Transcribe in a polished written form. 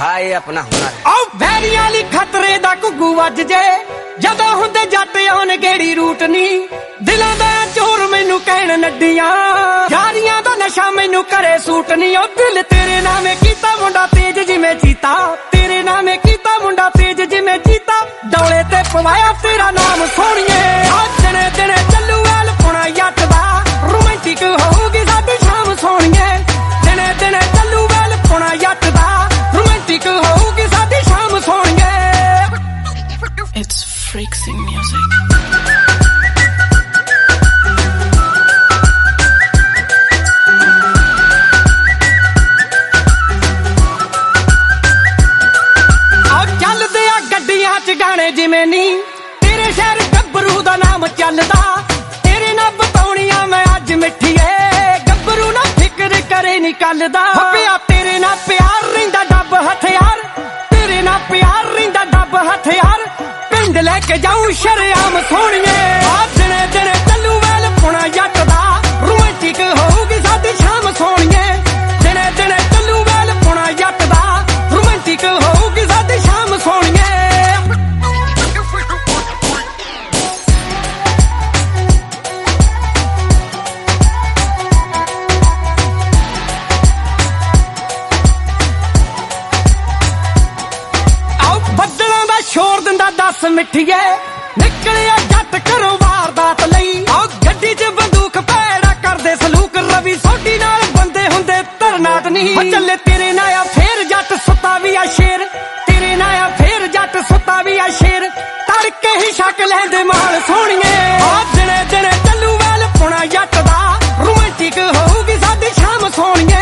ਦਿਖਾ ਇਹ ਆਪਣਾ ਹੁਨਰ। ਆਓ ਵੈਰੀਆਂ ਲਈ ਖਤਰੇ ਦਾ ਘੁੱਗੂ ਵੱਜ ਜੇ ਜਦੋਂ ਹੁੰਦੇ ਜੱਟ ਆਉਣ ਗੇੜੀ ਰੂਟ ਨੀ ਦਿਲਾਂ ਦਾ ਚੋਰ ਮੈਨੂੰ ਕਹਿਣ ਨੱਡੀਆਂ ਯਾਰੀਆਂ ਦਾ ਨਸ਼ਾ ਮੈਨੂੰ ਕਰੇ ਸੂਟ ਨੀ ਉਹ ਦਿਲ ਤੇਰੇ ਨਾਮੇ ਕੀਤਾ ਮੁੰਡਾ ਤੇਜ ਜਿਵੇਂ ਚੀਤਾ ਤੇਰੇ ਨਾਮੇ ਕੀਤਾ ਮੁੰਡਾ ਤੇਜ ਜਿਵੇਂ ਚੀਤਾ ਡੋਲੇ ਤੇ ਪਵਾਇਆ ਤੇਰਾ ਨਾਮ ਸੋਹਣੀਏ ਦਿਨੇ ਦਿਨੇ ਚੱਲੂ ਐਲ ਪੁਣਾ ਜੱਟ ਦਾ ਰੋਮਾਂਟਿਕ ਹੋਊਗੀ ਸਾਡੀ ਸ਼ਾਮ ਸੋਹਣੀਏ ਦਿਨੇ ਦਿਨੇ ਚੱਲੂ ਐਲ ਪੁਣਾ ਜੱਟ ਦਾ ਰੋਮਾਂਟਿਕ ਹੋਊਗੀ ਸਾਡੀ ਸ਼ਾਮ ਸੋਹਣੀਏ। It's freaksing music. ਗਾਣੇ ਜਿਵੇਂ ਨੀ ਤੇਰੇ ਸ਼ਹਿਰ ਗੱਭਰੂ ਦਾ ਨਾਮ ਚੱਲਦਾ ਤੇਰੇ ਨਾਲ ਬਤਾਉਣੀਆਂ ਮੈਂ ਅੱਜ ਮਿੱਠੀਏ ਗੱਭਰੂ ਨਾ ਫਿਕਰ ਕਰੇ ਨੀ ਕੱਲਦਾ ਪਿਆ ਤੇਰੇ ਨਾਲ ਪਿਆਰ ਰਹਿੰਦਾ ਡੱਬ ਹਥਿਆਰ ਤੇਰੇ ਨਾਲ ਪਿਆਰ ਰਹਿੰਦਾ ਡੱਬ ਹਥਿਆਰ ਪਿੰਡ ਲੈ ਕੇ ਜਾਊ ਸ਼ਰਿਆਮ ਸੋਹਣੀਏ ਦਿਨੇ ਦਿਨੇ ਚੱਲੂ ਵੈਲ ਪੁਣਾ ਜੱਟ ਦਾ ਰੋਮਾਂਟਿਕ ਹੋਊਗੀ ਸਾਡੀ ਸ਼ਾਮ ਸੋਹਣੀਏ ਦਿਨੇ ਦਿਨੇ ਚੱਲੂ ਵੈਲ ਪੁਣਾ ਜੱਟ ਦਾ ਰੋਮਾਂਟਿਕ ਹੋਊਗੀ ਸਾਡੀ ਸ਼ਾਮ ਸੋਹਣੀਏ। ਸ਼ੋਰ ਦਿੰਦਾ ਦੱਸ ਮਿੱਠੀਏ ਨਿਕਲਿਆ ਜੱਟ ਘਰੋਂ ਵਾਰਦਾਤ ਲਈ ਆਹ ਗੱਡੀ 'ਚ ਬੰਦੂਕ ਭੈੜਾ ਕਰਦੇ ਸਲੂਕ ਰਵੀ ਸੋਢੀ ਨਾਲ ਬੰਦੇ ਹੁੰਦੇ ਧਰਨਾਟ ਨਹੀਂ ਚੱਲੇ ਤੇਰੇ ਨਾਲ ਆ ਫੇਰ ਜੱਟ ਸੁੱਤਾ ਵੀ ਆ ਸ਼ੇਰ ਤੇਰੇ ਨਾਲ ਆ ਫੇਰ ਜੱਟ ਸੁੱਤਾ ਵੀ ਆ ਸ਼ੇਰ ਤੜਕੇ ਹੀ ਛਕ ਲੈਂਦੇ ਮਾਲ ਸੋਹਣੀਏ ਦਿਨੇ ਦਿਨੇ ਚੱਲੂ ਵੈਲ ਪੁਣਾ ਜੱਟ ਦਾ ਰੋਮਾਂਟਿਕ ਹੋਊਗੀ ਸਾਡੀ ਸ਼ਾਮ ਸੋਹਣੀਏ